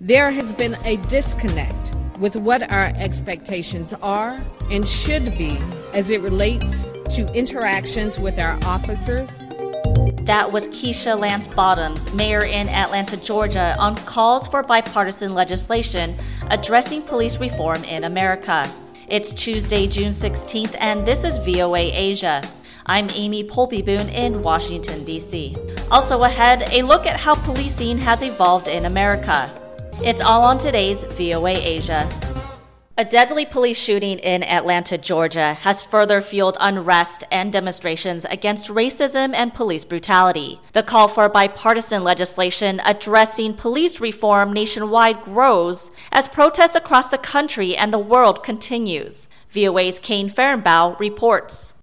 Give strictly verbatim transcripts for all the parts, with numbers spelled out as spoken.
There has been a disconnect with what our expectations are and should be as it relates to interactions with our officers. That was Keisha Lance Bottoms, mayor in Atlanta, Georgia, on calls for bipartisan legislation addressing police reform in America. It's Tuesday, June sixteenth, and this is V O A Asia. I'm Amy Polby-Boone in Washington, D C Also ahead, a look at how policing has evolved in America. It's all on today's V O A Asia. A deadly police shooting in Atlanta, Georgia, has further fueled unrest and demonstrations against racism and police brutality. The call for bipartisan legislation addressing police reform nationwide grows as protests across the country and the world continues. V O A's Kane Fehrenbaugh reports.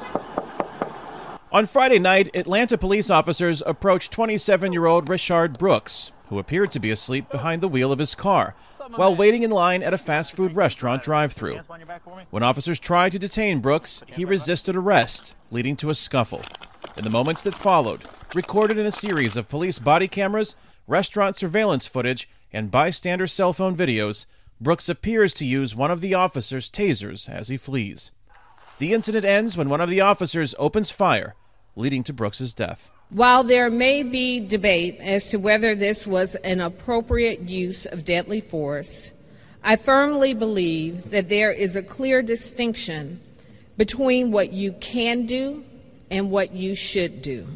On Friday night, Atlanta police officers approached twenty-seven-year-old Rayshard Brooks, who appeared to be asleep behind the wheel of his car, while waiting in line at a fast food restaurant drive-thru. When officers tried to detain Brooks, he resisted arrest, leading to a scuffle. In the moments that followed, recorded in a series of police body cameras, restaurant surveillance footage, and bystander cell phone videos, Brooks appears to use one of the officers' tasers as he flees. The incident ends when one of the officers opens fire, leading to Brooks' death. While there may be debate as to whether this was an appropriate use of deadly force, I firmly believe that there is a clear distinction between what you can do and what you should do.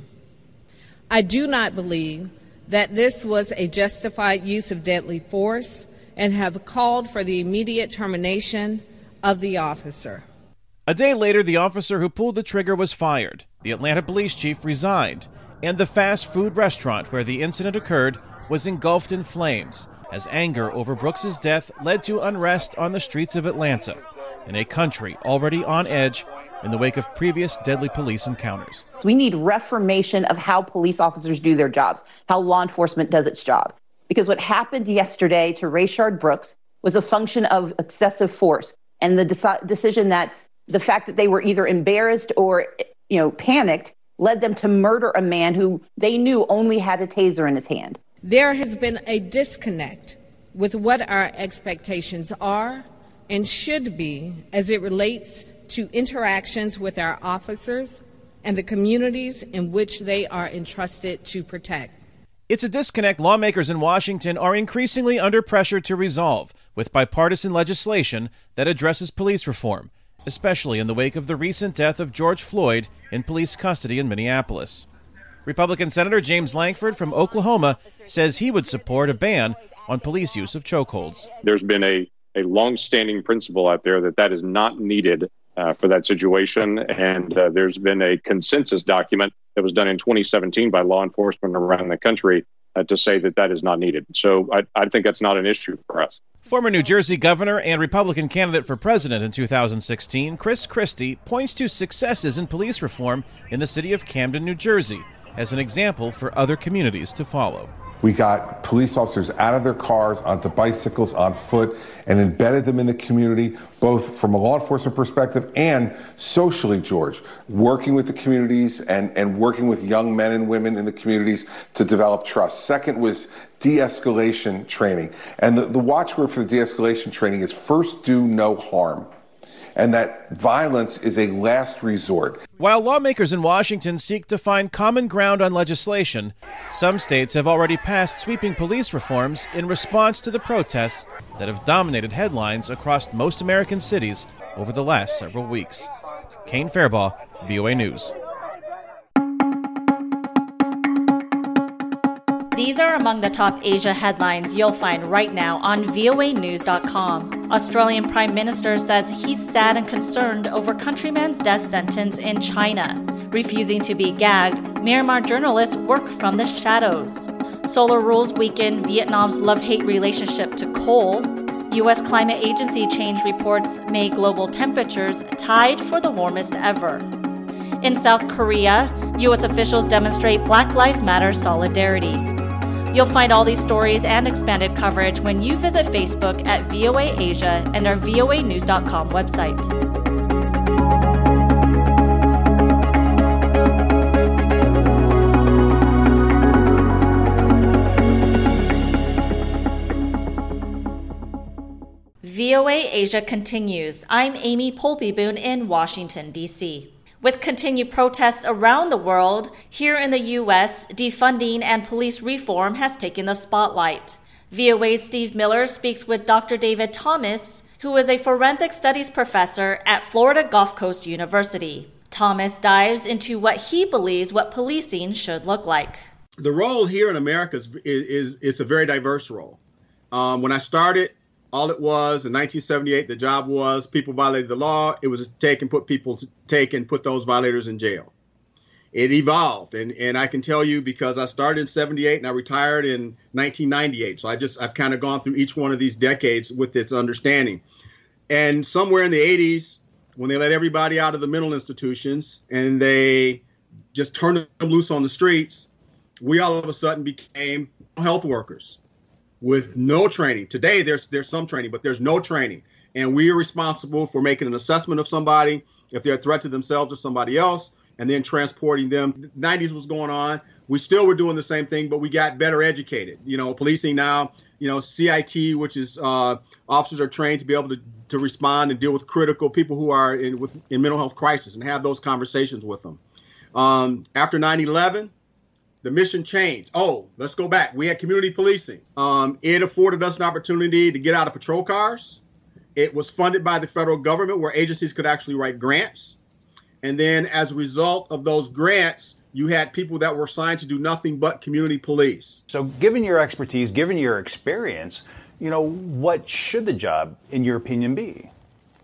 I do not believe that this was a justified use of deadly force and have called for the immediate termination of the officer. A day later, the officer who pulled the trigger was fired. The Atlanta police chief resigned, and the fast food restaurant where the incident occurred was engulfed in flames as anger over Brooks' death led to unrest on the streets of Atlanta, in a country already on edge in the wake of previous deadly police encounters. We need reformation of how police officers do their jobs, how law enforcement does its job. Because what happened yesterday to Rayshard Brooks was a function of excessive force, and the deci- decision that the fact that they were either embarrassed or, you know, panicked led them to murder a man who they knew only had a taser in his hand. There has been a disconnect with what our expectations are and should be as it relates to interactions with our officers and the communities in which they are entrusted to protect. It's a disconnect lawmakers in Washington are increasingly under pressure to resolve with bipartisan legislation that addresses police reform, especially in the wake of the recent death of George Floyd in police custody in Minneapolis. Republican Senator James Lankford from Oklahoma says he would support a ban on police use of chokeholds. There's been a, a long-standing principle out there that that is not needed uh, for that situation, and uh, there's been a consensus document that was done in twenty seventeen by law enforcement around the country uh, to say that that is not needed. So I, I think that's not an issue for us. Former New Jersey governor and Republican candidate for president in two thousand sixteen, Chris Christie, points to successes in police reform in the city of Camden, New Jersey, as an example for other communities to follow. We got police officers out of their cars, onto bicycles, on foot, and embedded them in the community, both from a law enforcement perspective and socially, George, working with the communities and, and working with young men and women in the communities to develop trust. Second was de-escalation training. And the, the watchword for the de-escalation training is first do no harm, and that violence is a last resort. While lawmakers in Washington seek to find common ground on legislation, some states have already passed sweeping police reforms in response to the protests that have dominated headlines across most American cities over the last several weeks. Kane Fehrenbaugh, V O A News. These are among the top Asia headlines you'll find right now on V O A news dot com. Australian Prime Minister says he's sad and concerned over countryman's death sentence in China. Refusing to be gagged, Myanmar journalists work from the shadows. Solar rules weaken Vietnam's love-hate relationship to coal. U S Climate Agency change reports May global temperatures tied for the warmest ever. In South Korea, U S officials demonstrate Black Lives Matter solidarity. You'll find all these stories and expanded coverage when you visit Facebook at V O A Asia and our V O A news dot com website. V O A Asia continues. I'm Amy Polby-Boone in Washington, D C With continued protests around the world, here in the U S, defunding and police reform has taken the spotlight. V O A's Steve Miller speaks with Doctor David Thomas, who is a forensic studies professor at Florida Gulf Coast University. Thomas dives into what he believes what policing should look like. The role here in America is, is, is a very diverse role. Um, when I started, all it was in nineteen seventy-eight, the job was people violated the law. It was take and put people to take and put those violators in jail. It evolved, and, and I can tell you because I started in seventy-eight and I retired in nineteen ninety-eight. So I just I've kind of gone through each one of these decades with this understanding. And somewhere in the eighties, when they let everybody out of the mental institutions and they just turned them loose on the streets, we all of a sudden became health workers with no training. Today, there's there's some training, but there's no training. And we are responsible for making an assessment of somebody, if they're a threat to themselves or somebody else, and then transporting them. The nineties was going on. We still were doing the same thing, but we got better educated. You know, policing now, you know, C I T, which is uh, officers are trained to be able to, to respond and deal with critical people who are in, with, in mental health crisis and have those conversations with them. Um, after nine eleven, the mission changed. Oh, let's go back. We had community policing. Um, it afforded us an opportunity to get out of patrol cars. It was funded by the federal government where agencies could actually write grants. And then as a result of those grants, you had people that were assigned to do nothing but community police. So given your expertise, given your experience, you know, what should the job, in your opinion, be?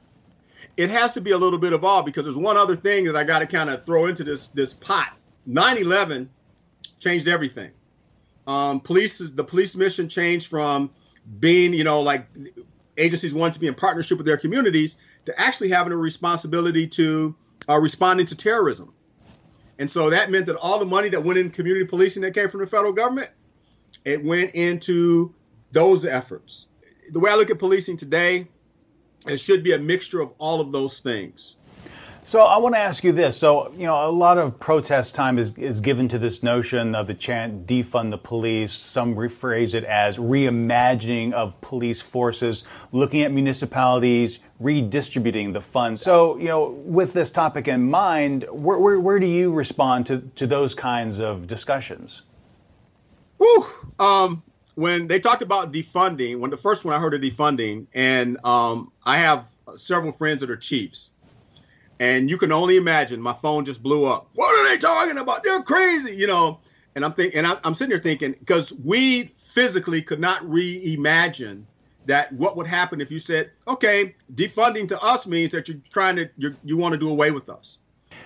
It has to be a little bit of all, because there's one other thing that I got to kind of throw into this this pot. nine eleven changed everything. Um, police, the police mission changed from being, you know, like agencies wanted to be in partnership with their communities to actually having a responsibility to uh, responding to terrorism. And so that meant that all the money that went in community policing that came from the federal government, it went into those efforts. The way I look at policing today, it should be a mixture of all of those things. So I want to ask you this. So, you know, a lot of protest time is, is given to this notion of the chant, defund the police. Some rephrase it as reimagining of police forces, looking at municipalities, redistributing the funds. So, you know, with this topic in mind, where, where, where do you respond to, to those kinds of discussions? Whew. Um, when they talked about defunding, when the first one I heard of defunding, and um, I have several friends that are chiefs. And you can only imagine, my phone just blew up. What are they talking about? They're crazy, you know. And I'm thinking, and I'm sitting there thinking, because we physically could not reimagine that what would happen if you said, okay, defunding to us means that you're trying to, you're, you want to do away with us.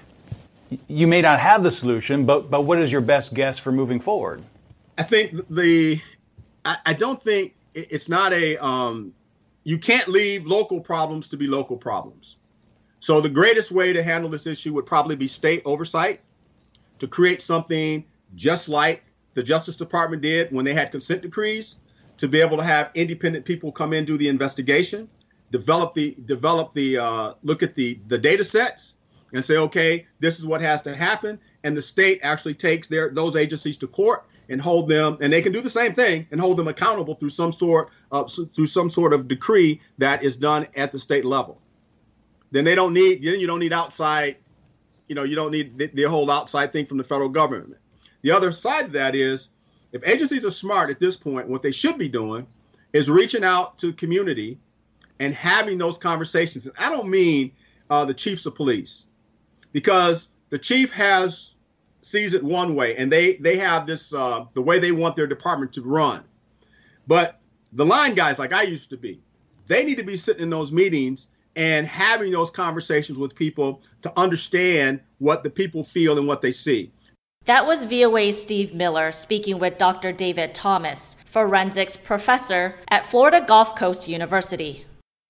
You may not have the solution, but but what is your best guess for moving forward? I think the, I, I don't think it's not a, um, you can't leave local problems to be local problems. So the greatest way to handle this issue would probably be state oversight, to create something just like the Justice Department did when they had consent decrees, to be able to have independent people come in, do the investigation, develop the develop the uh, look at the the data sets and say, OK, this is what has to happen. And the state actually takes their those agencies to court and hold them, and they can do the same thing and hold them accountable through some sort of through some sort of decree that is done at the state level. Then they don't need, then you don't need outside, you know, you don't need the, the whole outside thing from the federal government. The other side of that is, if agencies are smart at this point, what they should be doing is reaching out to the community and having those conversations. And I don't mean uh, the chiefs of police, because the chief has sees it one way, and they they have this uh, the way they want their department to run. But the line guys, like I used to be, they need to be sitting in those meetings and having those conversations with people to understand what the people feel and what they see. That was V O A's Steve Miller speaking with Doctor David Thomas, forensics professor at Florida Gulf Coast University.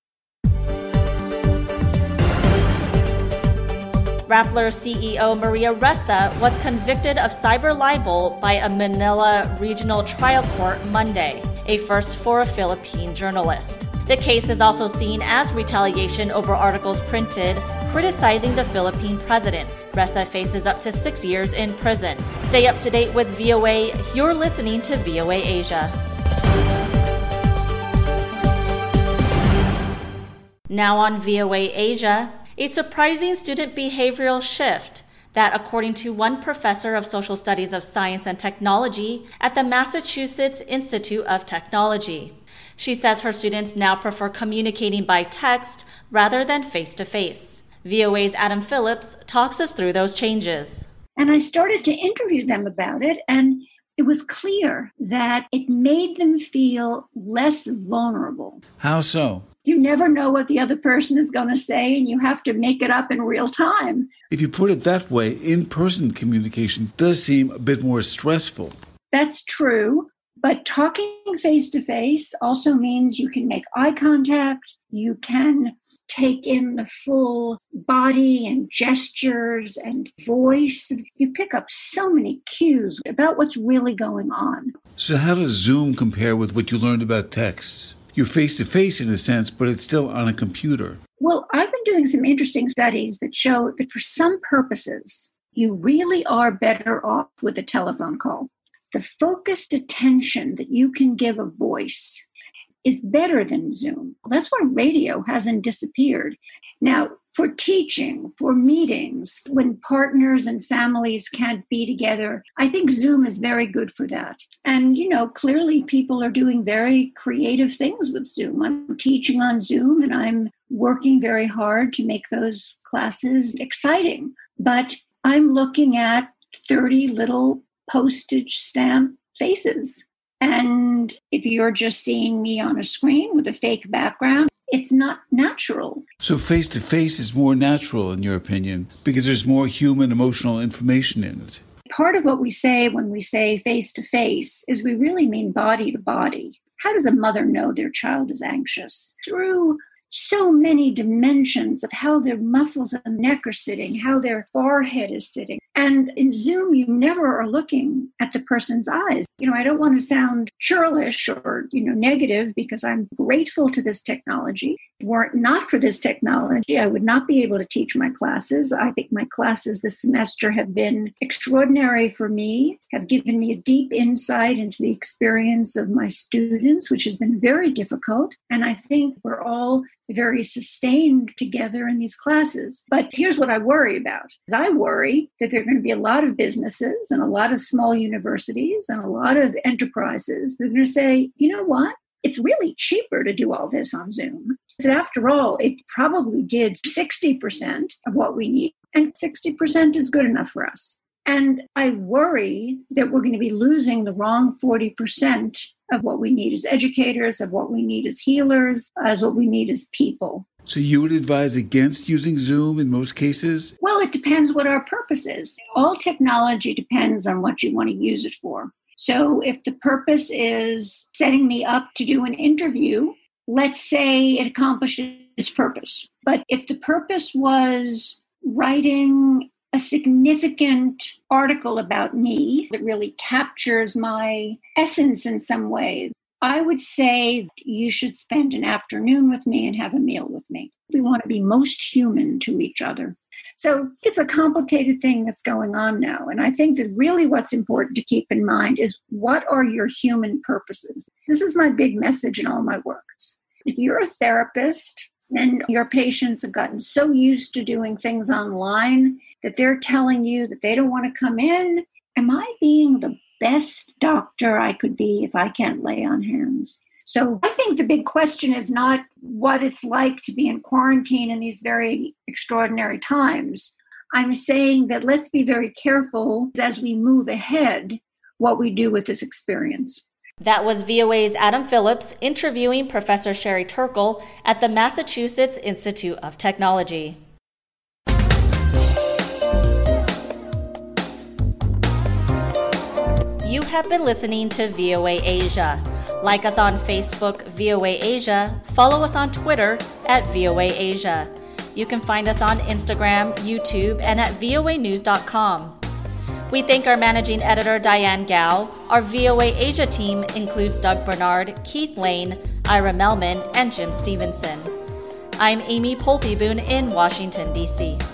Rappler C E O Maria Ressa was convicted of cyber libel by a Manila regional trial court Monday, a first for a Philippine journalist. The case is also seen as retaliation over articles printed criticizing the Philippine president. Ressa faces up to six years in prison. Stay up to date with V O A. You're listening to V O A Asia. Now on V O A Asia, a surprising student behavioral shift that, according to one professor of social studies of science and technology at the Massachusetts Institute of Technology. She says her students now prefer communicating by text rather than face-to-face. V O A's Adam Phillips talks us through those changes. And I started to interview them about it, and it was clear that it made them feel less vulnerable. How so? You never know what the other person is going to say, and you have to make it up in real time. If you put it that way, in-person communication does seem a bit more stressful. That's true, but talking face-to-face also means you can make eye contact, you can take in the full body and gestures and voice. You pick up so many cues about what's really going on. So how does Zoom compare with what you learned about texts? You're face-to-face in a sense, but it's still on a computer. Well, I've been doing some interesting studies that show that for some purposes, you really are better off with a telephone call. The focused attention that you can give a voice is better than Zoom. That's why radio hasn't disappeared. Now, for teaching, for meetings, when partners and families can't be together, I think Zoom is very good for that. And, you know, clearly people are doing very creative things with Zoom. I'm teaching on Zoom and I'm working very hard to make those classes exciting. But I'm looking at thirty little postage stamp faces. And if you're just seeing me on a screen with a fake background, it's not natural. So face-to-face is more natural, in your opinion, because there's more human emotional information in it. Part of what we say when we say face-to-face is we really mean body to body. How does a mother know their child is anxious? Through so many dimensions of how their muscles and neck are sitting, how their forehead is sitting. And in Zoom, you never are looking at the person's eyes. You know, I don't want to sound churlish or, you know, negative because I'm grateful to this technology. Were it not for this technology, I would not be able to teach my classes. I think my classes this semester have been extraordinary for me, have given me a deep insight into the experience of my students, which has been very difficult. And I think we're all very sustained together in these classes. But here's what I worry about. Is I worry that there are going to be a lot of businesses and a lot of small universities and a lot of enterprises that are going to say, you know what? It's really cheaper to do all this on Zoom. But after all, it probably did sixty percent of what we need, and sixty percent is good enough for us. And I worry that we're going to be losing the wrong forty percent of what we need as educators, of what we need as healers, as what we need as people. So you would advise against using Zoom in most cases? Well, it depends what our purpose is. All technology depends on what you want to use it for. So if the purpose is setting me up to do an interview, let's say it accomplishes its purpose. But if the purpose was writing a significant article about me that really captures my essence in some way, I would say you should spend an afternoon with me and have a meal with me. We want to be most human to each other. So it's a complicated thing that's going on now. And I think that really what's important to keep in mind is what are your human purposes? This is my big message in all my works. If you're a therapist and your patients have gotten so used to doing things online that they're telling you that they don't want to come in, am I being the best doctor I could be if I can't lay on hands? So I think the big question is not what it's like to be in quarantine in these very extraordinary times. I'm saying that let's be very careful as we move ahead what we do with this experience. That was V O A's Adam Phillips interviewing Professor Sherry Turkle at the Massachusetts Institute of Technology. You have been listening to V O A Asia. Like us on Facebook, V O A Asia. Follow us on Twitter at V O A Asia. You can find us on Instagram, YouTube, and at V O A news dot com. We thank our managing editor, Diane Gao. Our V O A Asia team includes Doug Bernard, Keith Lane, Ira Melman, and Jim Stevenson. I'm Amy Polpeyboon in Washington, D C